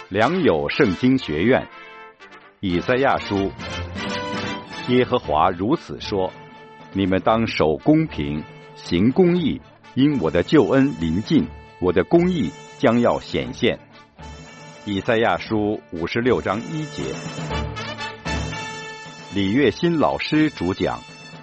良友圣经学院以赛亚书，耶和华如此说：你们当守公平，行公义，因我的救恩临近，我的公义将要显现。以赛亚书56章1节。李月新老师主讲。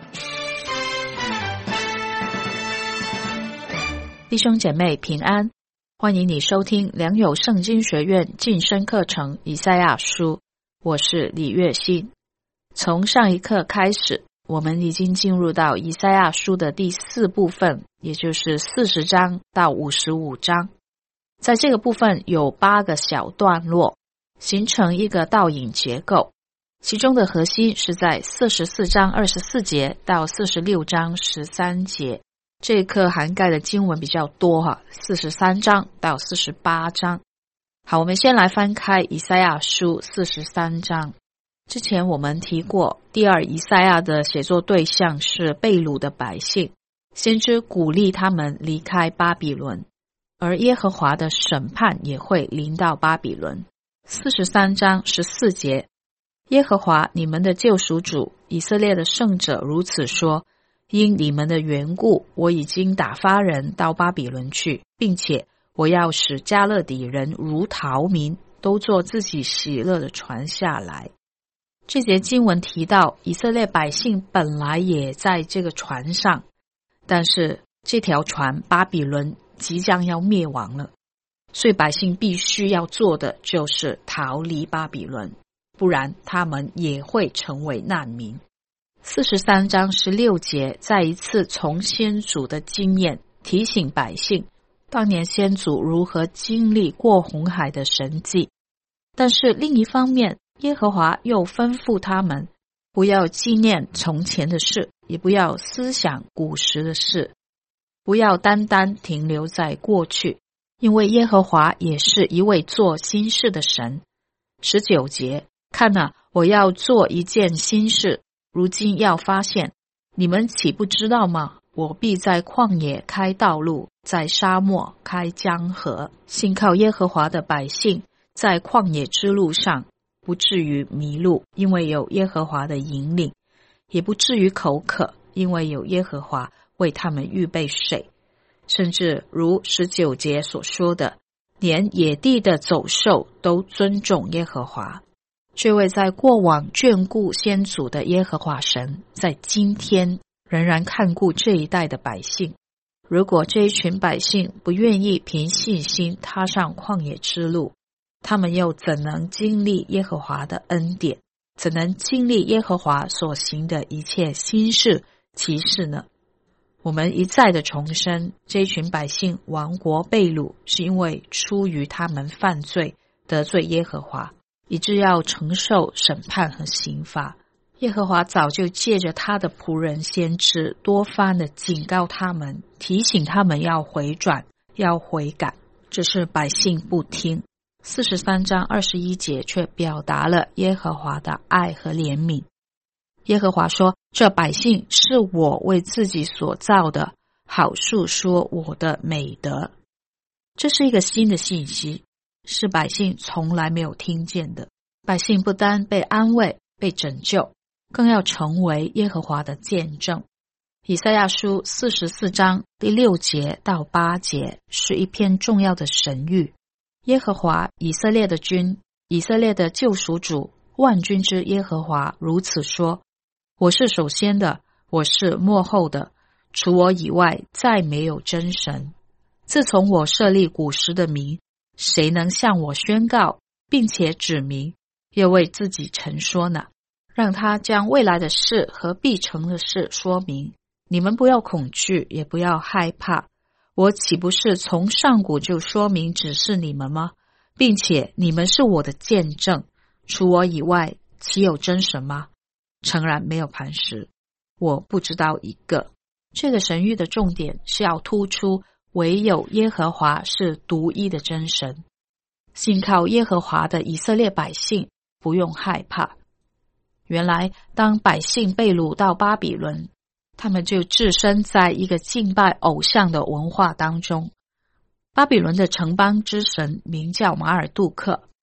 弟兄姐妹平安，欢迎你收听良友圣经学院晋升课程以赛亚书，我是李月新。从上一课开始，我们已经进入到以赛亚书的第4部分，也就是40章到55章。在这个部分有8个小段落，形成一个倒影结构，其中的核心是在44章24节到46章13节。这一课涵盖的经文比较多43章到48章。好，我们先来翻开以赛亚书43章。之前我们提过，第二以赛亚的写作对象是被掳的百姓，先知鼓励他们离开巴比伦，而耶和华的审判也会临到巴比伦。43章14节，耶和华你们的救赎主，以色列的圣者如此说：因你们的缘故，我已经打发人到巴比伦去，并且我要使加勒底人如逃民，都做自己喜乐的船下来。这节经文提到，以色列百姓本来也在这个船上，但是这条船巴比伦即将要灭亡了，所以百姓必须要做的就是逃离巴比伦，不然他们也会成为难民。43章16节再一次从先祖的经验提醒百姓，当年先祖如何经历过红海的神迹。但是另一方面，耶和华又吩咐他们不要纪念从前的事，也不要思想古时的事，不要单单停留在过去，因为耶和华也是一位做新事的神。19节，看哪，我要做一件新事，如今要发现，你们岂不知道吗？我必在旷野开道路，在沙漠开江河。信靠耶和华的百姓，在旷野之路上不至于迷路，因为有耶和华的引领；也不至于口渴，因为有耶和华为他们预备水。甚至如19节所说的，连野地的走兽都尊重耶和华。这位在过往眷顾先祖的耶和华神，在今天仍然看顾这一代的百姓。如果这一群百姓不愿意凭信心踏上旷野之路，他们又怎能经历耶和华的恩典？怎能经历耶和华所行的一切新事奇事呢？我们一再的重申，这一群百姓亡国被掳，是因为出于他们犯罪得罪耶和华，以致要承受审判和刑罚。耶和华早就借着他的仆人先知多番的警告他们，提醒他们要回转，要悔改，只是百姓不听。43章21节却表达了耶和华的爱和怜悯。耶和华说，这百姓是我为自己所造的，好述说我的美德。这是一个新的信息，是百姓从来没有听见的。百姓不单被安慰、被拯救，更要成为耶和华的见证。以赛亚书44章第6节到8节是一篇重要的神谕。耶和华以色列的君，以色列的救赎主，万军之耶和华如此说：我是首先的，我是末后的，除我以外再没有真神。自从我设立古时的名，谁能向我宣告，并且指明，又为自己陈说呢？让他将未来的事和必成的事说明。你们不要恐惧，也不要害怕。我岂不是从上古就说明指示你们吗？并且你们是我的见证。除我以外，岂有真神吗？诚然没有磐石，我不知道一个。这个神谕的重点是要突出唯有耶和华是独一的真神。信靠耶和华的以色列百姓不用害怕。原来当百姓被掳到巴比伦，他们就置身在一个敬拜偶像的文化当中。巴比伦的城邦之神名叫马尔杜克，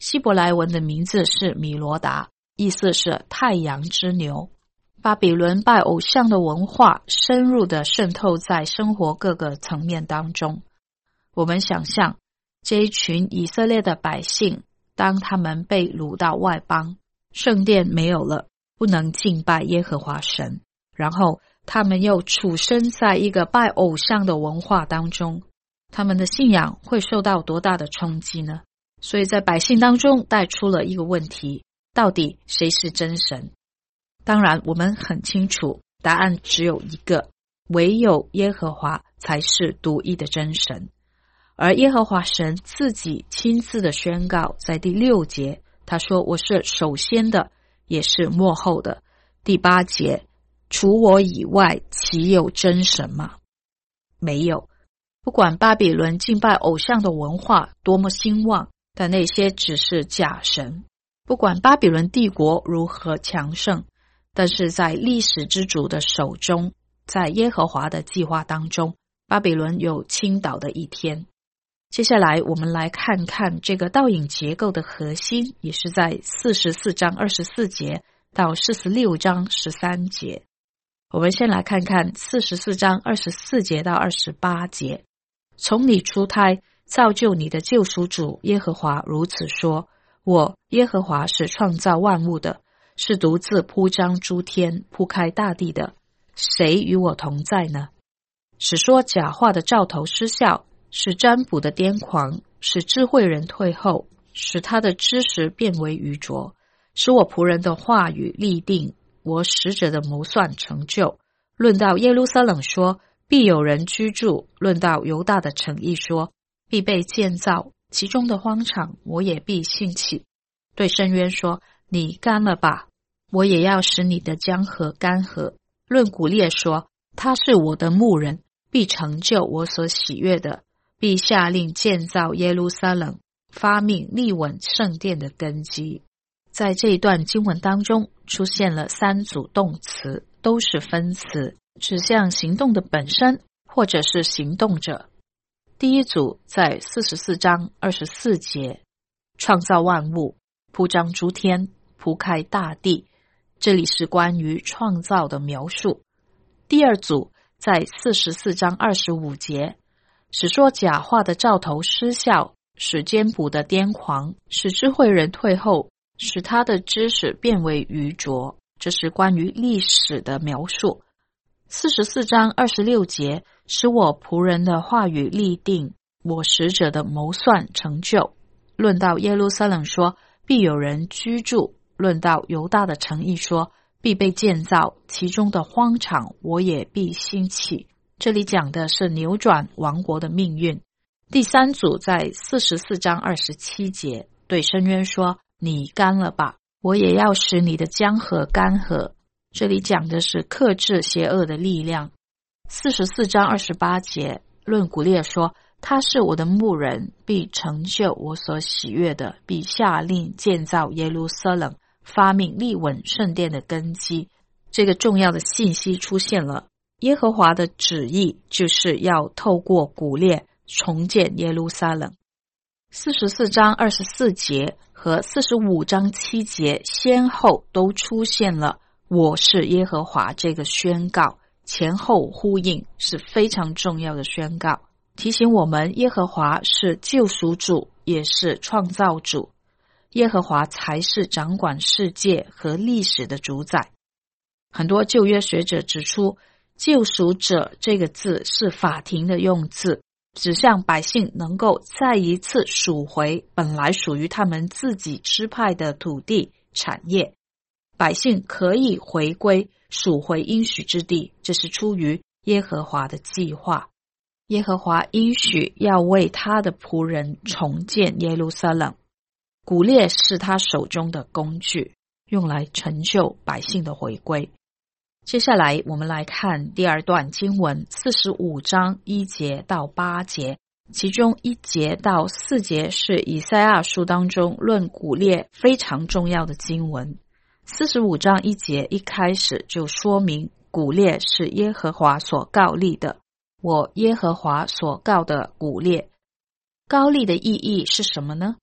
希伯来文的名字是米罗达，意思是太阳之牛。巴比伦拜偶像的文化深入地渗透在生活各个层面当中。我们想象这一群以色列的百姓，当他们被掳到外邦，圣殿没有了，不能敬拜耶和华神，然后他们又处身在一个拜偶像的文化当中，他们的信仰会受到多大的冲击呢？所以在百姓当中带出了一个问题，到底谁是真神？当然我们很清楚，答案只有一个，唯有耶和华才是独一的真神。而耶和华神自己亲自的宣告，在第6节他说，我是首先的，也是末后的。第8节，除我以外岂有真神吗？没有。不管巴比伦敬拜偶像的文化多么兴旺，但那些只是假神。不管巴比伦帝国如何强盛，但是在历史之主的手中，在耶和华的计划当中，巴比伦有倾倒的一天。接下来我们来看看这个倒影结构的核心，也是在44章24节到46章13节。我们先来看看44章24节到28节。从你出胎造就你的救赎主耶和华如此说，我耶和华是创造万物的，是独自铺张诸天铺开大地的，谁与我同在呢？使说假话的兆头失效，使占卜的癫狂，使智慧人退后，使他的知识变为愚拙，使我仆人的话语立定，我使者的谋算成就。论到耶路撒冷说，必有人居住；论到犹大的城邑说，必被建造，其中的荒场我也必兴起。对深渊说，你干了吧，我也要使你的江河干涸。论古列说，他是我的牧人，必成就我所喜悦的，必下令建造耶路撒冷，发命立稳圣殿的根基。在这一段经文当中出现了3组动词，都是分词，指向行动的本身或者是行动者。第一组在44章24节，创造万物，铺张诸天，铺开大地，这里是关于创造的描述。第二组在44章25节，使说假话的兆头失效，使占卜的癫狂，使智慧人退后，使他的知识变为愚拙，这是关于历史的描述。44章26节，使我仆人的话语立定，我使者的谋算成就。论到耶路撒冷说，必有人居住；论到犹大的城邑说，必被建造，其中的荒场我也必兴起。这里讲的是扭转王国的命运。第3组在44章27节，对深渊说，你干了吧，我也要使你的江河干涸。这里讲的是克制邪恶的力量。44章28节，论古列说，他是我的牧人，必成就我所喜悦的，必下令建造耶路撒冷，发命立稳圣殿的根基。这个重要的信息出现了，耶和华的旨意就是要透过古列重建耶路撒冷。44章24节和45章7节先后都出现了我是耶和华这个宣告，前后呼应，是非常重要的宣告，提醒我们耶和华是救赎主，也是创造主，耶和华才是掌管世界和历史的主宰。很多旧约学者指出，救赎者这个字是法庭的用字，指向百姓能够再一次赎回本来属于他们自己支派的土地产业，百姓可以回归赎回应许之地，这是出于耶和华的计划。耶和华应许要为他的仆人重建耶路撒冷，古列是他手中的工具，用来成就百姓的回归。接下来我们来看第2段经文45章1节到8节，其中1节到4节是以赛亚书当中论古列非常重要的经文。45章1节一开始就说明古列是耶和华所膏立的，我耶和华所膏的古列。膏立的意义是什么呢？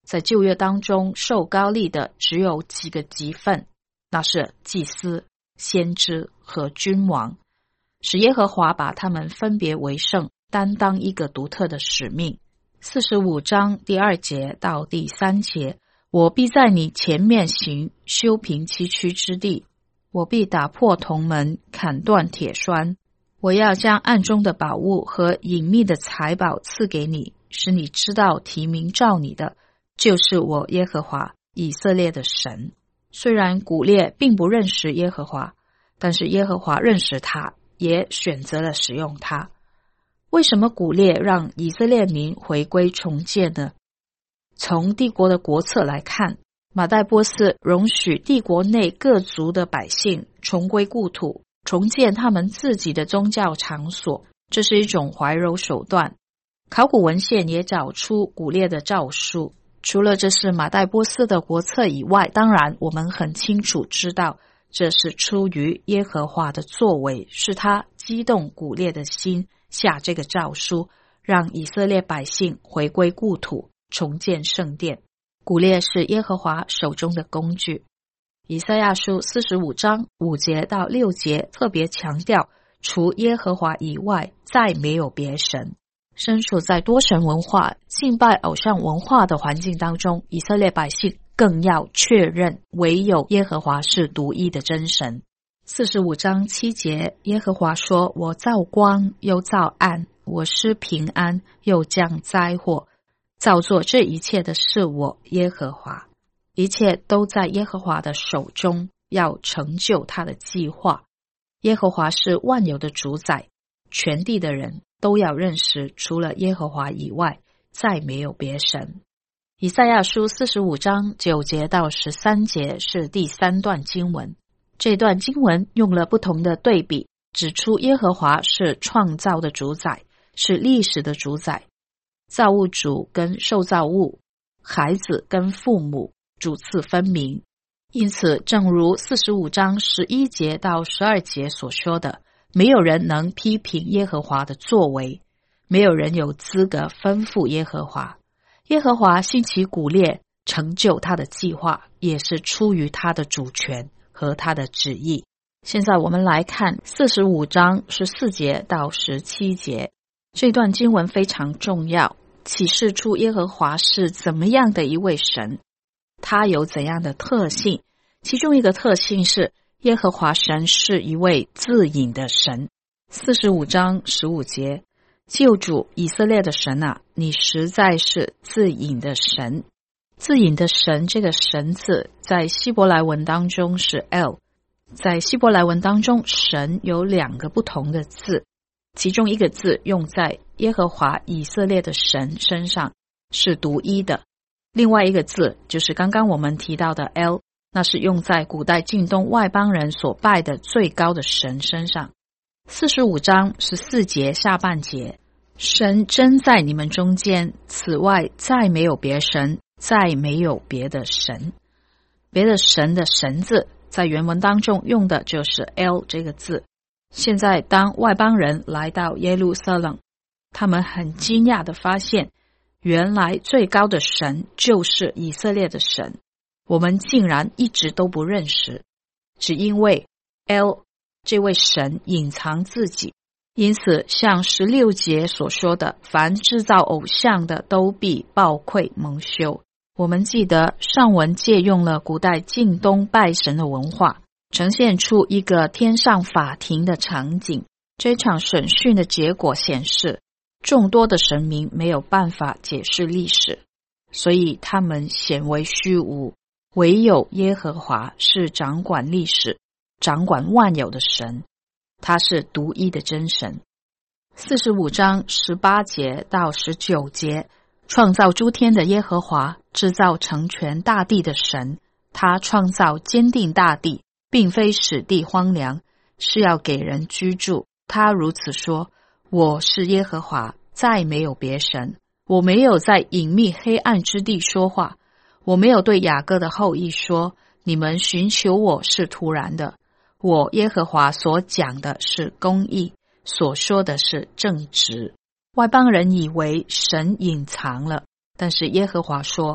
在旧约当中受膏立的只有几个级分，那是祭司、先知和君王，使耶和华把他们分别为圣，担当一个独特的使命。45章第2节到第3节，我必在你前面行，修平崎岖之地，我必打破铜门，砍断铁栓，我要将暗中的宝物和隐秘的财宝赐给你，使你知道提名召你的就是我耶和华以色列的神。虽然古列并不认识耶和华，但是耶和华认识他，也选择了使用他。为什么古列让以色列民回归重建呢？从帝国的国策来看，马代波斯容许帝国内各族的百姓重归故土，重建他们自己的宗教场所，这是一种怀柔手段。考古文献也找出古列的诏书，除了这是马代波斯的国策以外，当然我们很清楚知道这是出于耶和华的作为，是他激动古列的心下这个诏书，让以色列百姓回归故土，重建圣殿。古列是耶和华手中的工具。以赛亚书45章5节到6节特别强调，除耶和华以外再没有别神。身处在多神文化、敬拜偶像文化的环境当中，以色列百姓更要确认唯有耶和华是独一的真神。45章7节，耶和华说，我造光又造暗，我施平安又降灾祸，造作这一切的是我耶和华，一切都在耶和华的手中，要成就他的计划。耶和华是万有的主宰，全地的人都要认识，除了耶和华以外再没有别神。以赛亚书45章9节到13节是第3段经文，这段经文用了不同的对比，指出耶和华是创造的主宰，是历史的主宰，造物主跟受造物，孩子跟父母主次分明。因此正如45章11节到12节所说的，没有人能批评耶和华的作为，没有人有资格吩咐耶和华。耶和华兴起古列，成就他的计划，也是出于他的主权和他的旨意。现在我们来看45章14节到17节，这段经文非常重要，启示出耶和华是怎么样的一位神，他有怎样的特性。其中一个特性是耶和华神是一位自隐的神。45章15节，救主以色列的神啊，你实在是自隐的神。自隐的神，这个神字在希伯来文当中是 El。 在希伯来文当中，神有2个不同的字，其中一个字用在耶和华以色列的神身上，是独一的。另外一个字就是刚刚我们提到的 El， 那是用在古代近东外邦人所拜的最高的神身上。45章14节下半节，神真在你们中间，此外再没有别神，再没有别的神。别的神的神字在原文当中用的就是 El 这个字。现在当外邦人来到耶路撒冷，他们很惊讶地发现，原来最高的神就是以色列的神，我们竟然一直都不认识，只因为 El 这位神隐藏自己。因此像16节所说的，凡制造偶像的都必暴愧蒙羞。我们记得上文借用了古代近东拜神的文化，呈现出一个天上法庭的场景。这场审讯的结果显示，众多的神明没有办法解释历史，所以他们显为虚无，唯有耶和华是掌管历史、掌管万有的神，他是独一的真神。45章18节到19节，创造诸天的耶和华，制造成全大地的神，他创造坚定大地，并非使地荒凉，是要给人居住。他如此说，我是耶和华，再没有别神，我没有在隐秘黑暗之地说话，我没有对雅各的后裔说，你们寻求我是突然的。我耶和华所讲的是公义，所说的是正直。外邦人以为神隐藏了，但是耶和华说，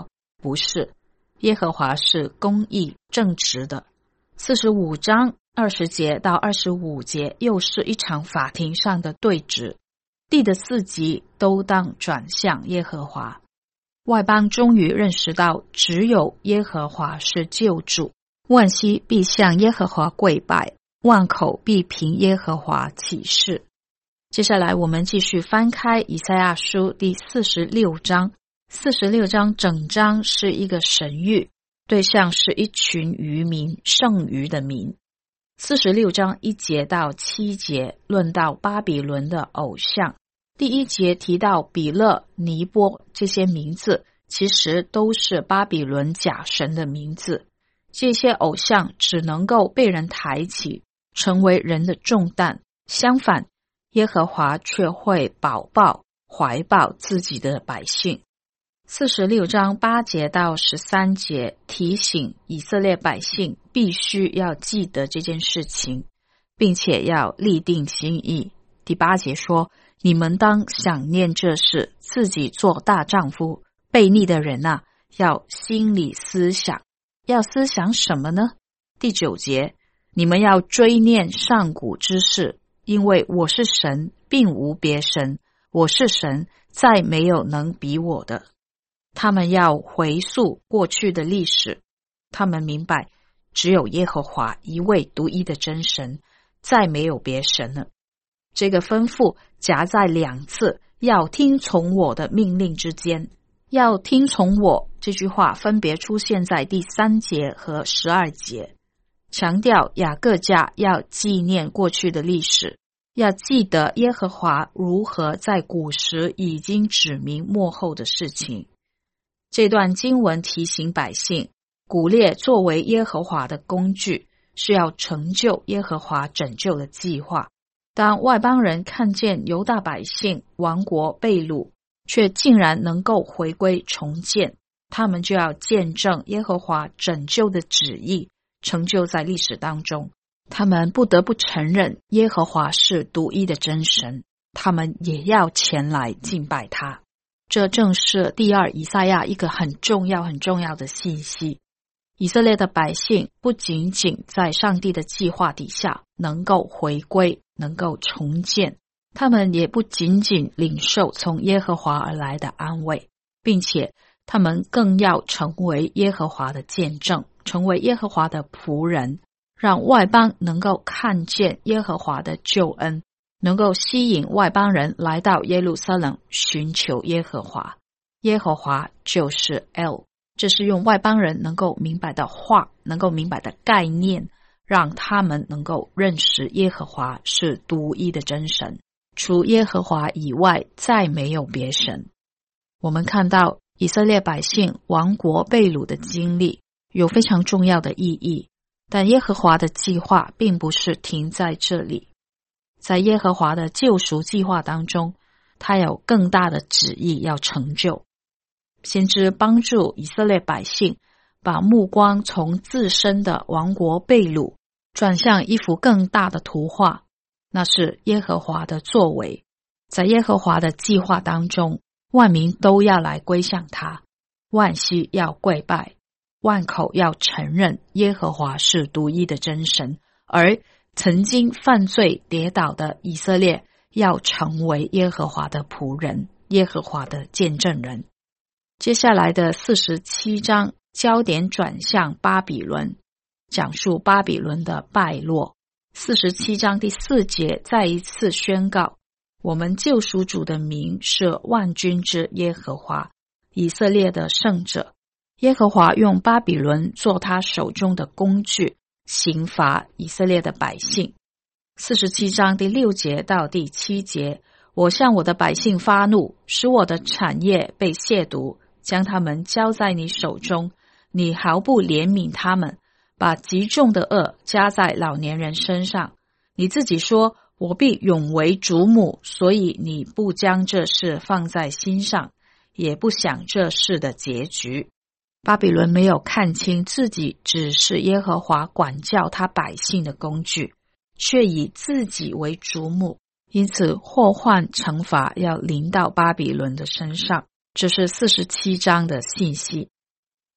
不是，耶和华是公义正直的。45章20节到25节又是一场法庭上的对峙，地的4极都当转向耶和华。外邦终于认识到只有耶和华是救主，万膝必向耶和华跪拜，万口必凭耶和华起誓。接下来我们继续翻开以赛亚书第46章。46章整章是一个神谕，对象是一群渔民，剩余的民。46章1节到7节论到巴比伦的偶像。第1节提到比勒、尼波这些名字，其实都是巴比伦假神的名字。这些偶像只能够被人抬起，成为人的重担。相反，耶和华却会怀抱自己的百姓。46章8节到13节提醒以色列百姓必须要记得这件事情，并且要立定心意。第8节说，你们当想念这事，自己做大丈夫。悖逆的人啊，要心里思想。要思想什么呢？第9节，你们要追念上古之事，因为我是神，并无别神，我是神，再没有能比我的。他们要回溯过去的历史，他们明白只有耶和华一位独一的真神，再没有别神了。这个吩咐夹在2次要听从我的命令之间。要听从我这句话分别出现在第3节和12节，强调雅各家要纪念过去的历史，要记得耶和华如何在古时已经指明末后的事情。这段经文提醒百姓，古列作为耶和华的工具，是要成就耶和华拯救的计划。当外邦人看见犹大百姓亡国被掳，却竟然能够回归重建，他们就要见证耶和华拯救的旨意成就在历史当中。他们不得不承认耶和华是独一的真神，他们也要前来敬拜他。这正是第2以赛亚一个很重要的信息。以色列的百姓不仅仅在上帝的计划底下能够回归，能够重建，他们也不仅仅领受从耶和华而来的安慰，并且他们更要成为耶和华的见证，成为耶和华的仆人，让外邦能够看见耶和华的救恩，能够吸引外邦人来到耶路撒冷寻求耶和华。耶和华就是 El， 这是用外邦人能够明白的话，能够明白的概念，让他们能够认识耶和华是独一的真神，除耶和华以外再没有别神。我们看到以色列百姓亡国被掳的经历有非常重要的意义，但耶和华的计划并不是停在这里。在耶和华的救赎计划当中，他有更大的旨意要成就。先知帮助以色列百姓把目光从自身的亡国被掳转向一幅更大的图画，那是耶和华的作为。在耶和华的计划当中，万民都要来归向他，万膝要跪拜，万口要承认耶和华是独一的真神，而曾经犯罪跌倒的以色列要成为耶和华的仆人，耶和华的见证人。接下来的47章焦点转向巴比伦，讲述巴比伦的败落。47章第4节再一次宣告，我们救赎主的名是万军之耶和华，以色列的圣者。耶和华用巴比伦做他手中的工具，刑罚以色列的百姓。47章第6节到第7节，我向我的百姓发怒，使我的产业被亵渎，将他们交在你手中，你毫不怜悯他们，把极重的恶加在老年人身上。你自己说，我必永为主母，所以你不将这事放在心上，也不想这事的结局。巴比伦没有看清自己只是耶和华管教他百姓的工具，却以自己为主母，因此祸患惩罚要临到巴比伦的身上。这是47章的信息。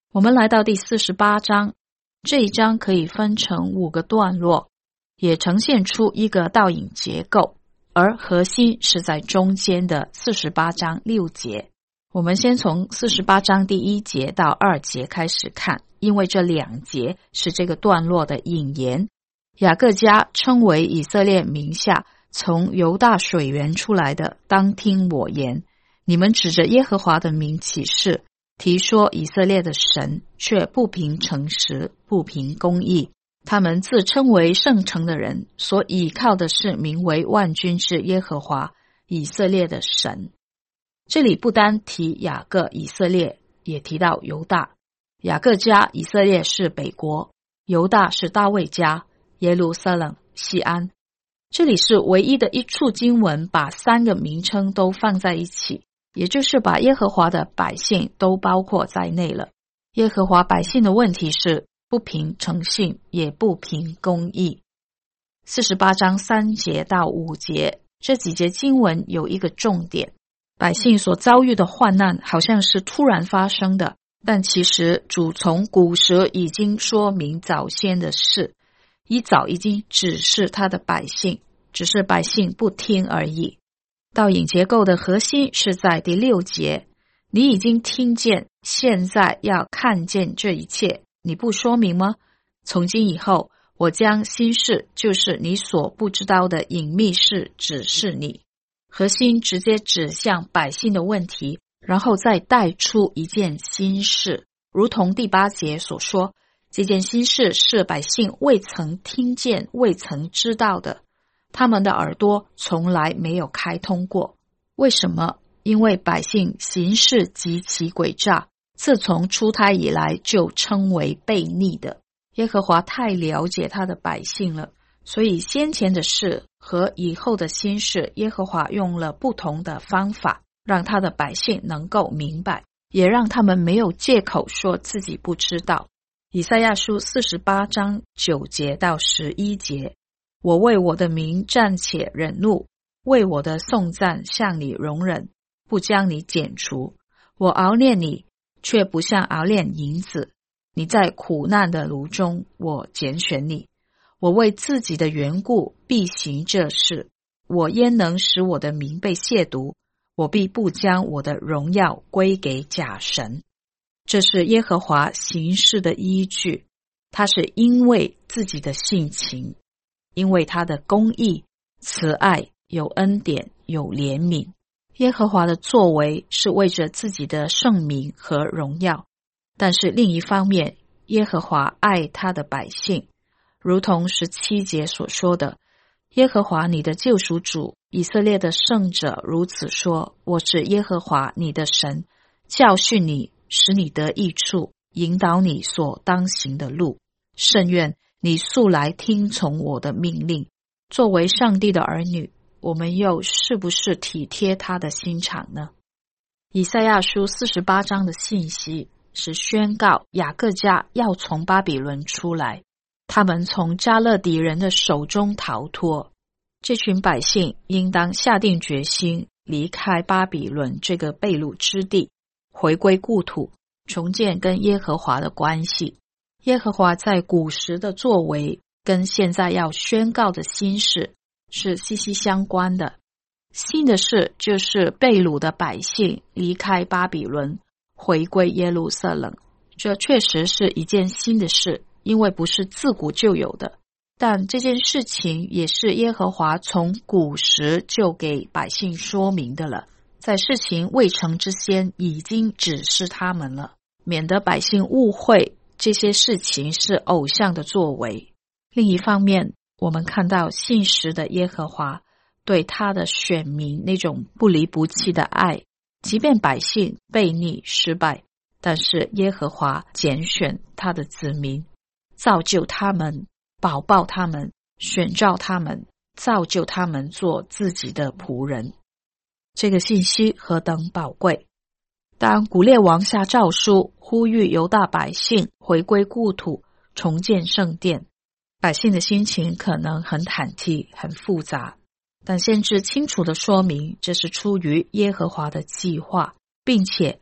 我们来到第48章，这一章可以分成5个段落，也呈现出一个倒影结构，而核心是在中间的48章6节。我们先从48章第1节到2节开始看，因为这2节是这个段落的引言。雅各家称为以色列名下从犹大水源出来的，当听我言。你们指着耶和华的名起誓，提说以色列的神，却不凭诚实，不凭公义。他们自称为圣城的人，所倚靠的是名为万军之耶和华，以色列的神。这里不单提雅各以色列，也提到犹大。雅各家以色列是北国，犹大是大卫家，耶路撒冷、西安。这里是唯一的一处经文把3个名称都放在一起，也就是把耶和华的百姓都包括在内了。耶和华百姓的问题是不凭诚信，也不凭公义。48章3节到5节，这几节经文有一个重点，百姓所遭遇的患难好像是突然发生的，但其实主从古时已经说明早先的事，一早已经指示他的百姓，只是百姓不听而已。倒影结构的核心是在第6节，你已经听见，现在要看见这一切，你不说明吗？从今以后，我将新事，就是你所不知道的隐秘事，指示你。核心直接指向百姓的问题，然后再带出一件新事，如同第8节所说，这件新事是百姓未曾听见、未曾知道的，他们的耳朵从来没有开通过。为什么？因为百姓行事极其诡诈，自从出胎以来就称为悖逆的。耶和华太了解他的百姓了，所以先前的事和以后的新事，耶和华用了不同的方法，让他的百姓能够明白，也让他们没有借口说自己不知道。以赛亚书48章9节到11节，我为我的名暂且忍怒，为我的颂赞向你容忍，不将你剪除。我熬炼你，却不像熬炼银子。你在苦难的炉中，我拣选你。我为自己的缘故必行这事，我焉能使我的名被亵渎？我必不将我的荣耀归给假神。这是耶和华行事的依据，他是因为自己的性情，因为他的公义、慈爱、有恩典、有怜悯。耶和华的作为是为着自己的圣名和荣耀，但是另一方面，耶和华爱他的百姓，如同17节所说的，耶和华你的救赎主，以色列的圣者如此说，我是耶和华你的神，教训你，使你得益处，引导你所当行的路。甚愿你素来听从我的命令。作为上帝的儿女，我们又是不是体贴他的心肠呢？以赛亚书48章的信息是宣告雅各家要从巴比伦出来，他们从迦勒底人的手中逃脱。这群百姓应当下定决心离开巴比伦这个被掳之地，回归故土，重建跟耶和华的关系。耶和华在古时的作为跟现在要宣告的新事是息息相关的。新的事就是被掳的百姓离开巴比伦，回归耶路撒冷。这确实是一件新的事，因为不是自古就有的。但这件事情也是耶和华从古时就给百姓说明的了，在事情未成之先已经指示他们了，免得百姓误会这些事情是偶像的作为。另一方面，我们看到信实的耶和华对他的选民那种不离不弃的爱，即便百姓悖逆失败，但是耶和华拣选他的子民，造就他们，保抱他们，选召他们，造就他们做自己的仆人。这个信息何等宝贵！当古列王下诏书，呼吁犹大百姓回归故土，重建圣殿，百姓的心情可能很忐忑，很复杂，但先知清楚地说明，这是出于耶和华的计划，并且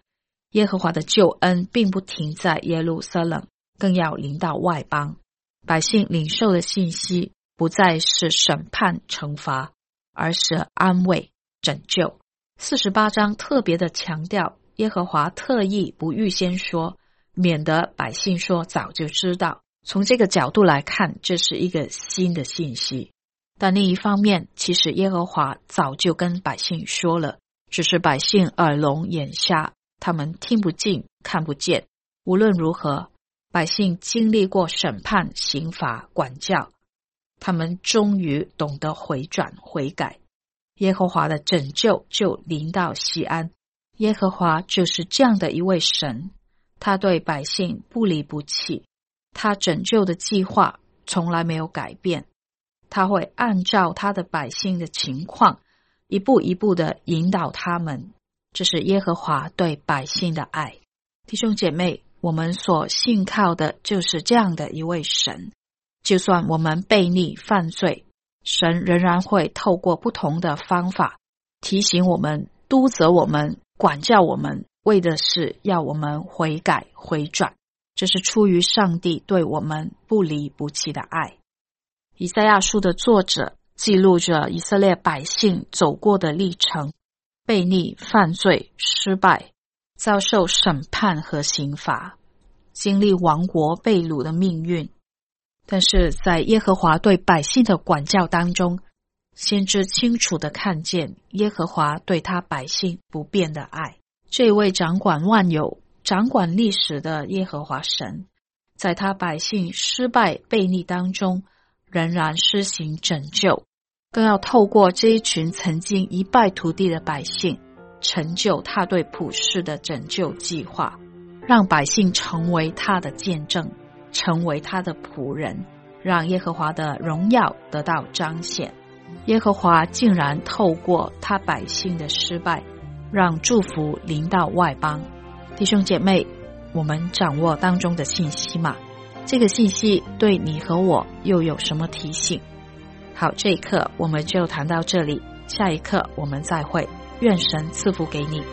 耶和华的救恩并不停在耶路撒冷，更要临到外邦。百姓领受的信息不再是审判惩罚，而是安慰拯救。48章特别的强调，耶和华特意不预先说，免得百姓说早就知道。从这个角度来看，这是一个新的信息。但另一方面，其实耶和华早就跟百姓说了，只是百姓耳聋眼瞎，他们听不进看不见。无论如何，百姓经历过审判刑罚管教，他们终于懂得回转悔改，耶和华的拯救就临到西安。耶和华就是这样的一位神，他对百姓不离不弃，他拯救的计划从来没有改变，他会按照他的百姓的情况一步一步的引导他们，这是耶和华对百姓的爱。弟兄姐妹，我们所信靠的就是这样的一位神，就算我们悖逆犯罪，神仍然会透过不同的方法提醒我们，督责我们，管教我们，为的是要我们悔改回转，这是出于上帝对我们不离不弃的爱。以赛亚书的作者记录着以色列百姓走过的历程，悖逆犯罪失败，遭受审判和刑罚，经历亡国被掳的命运。但是在耶和华对百姓的管教当中，先知清楚地看见耶和华对他百姓不变的爱。这位掌管万有、掌管历史的耶和华神，在他百姓失败悖逆当中，仍然施行拯救，更要透过这一群曾经一败涂地的百姓，成就他对普世的拯救计划，让百姓成为他的见证，成为他的仆人，让耶和华的荣耀得到彰显。耶和华竟然透过他百姓的失败，让祝福临到外邦。弟兄姐妹，我们掌握当中的信息吗？这个信息对你和我又有什么提醒？好，这一刻我们就谈到这里，下一刻我们再会，愿神赐福给你。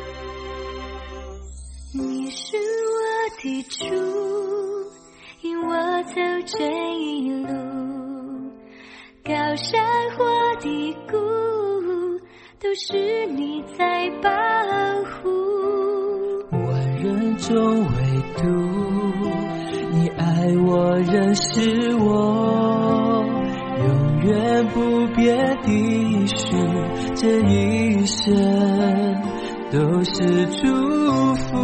你是我的主，引我走这一路，高山或低谷，都是你在保护。 万人中唯独你爱我认识我，永远不变的许，这一生都是祝福。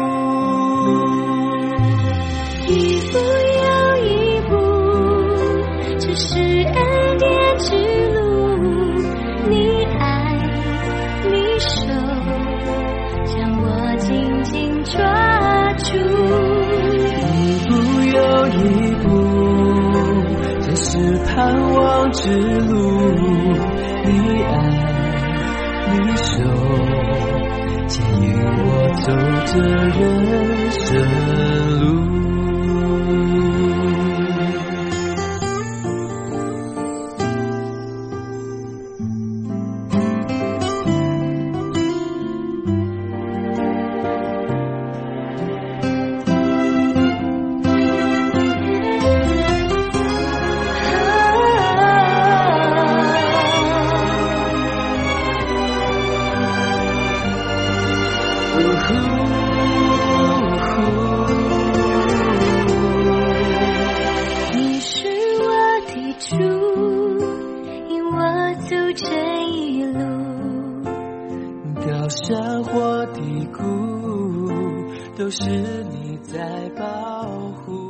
一步又一步，这是恩典之路，你爱你手将我紧紧抓住。 一步又一步，这是盼望之路，你爱你手牵引我走这人生路。 你是我的主，引我走这一路， 高山或低谷，都是你在保护。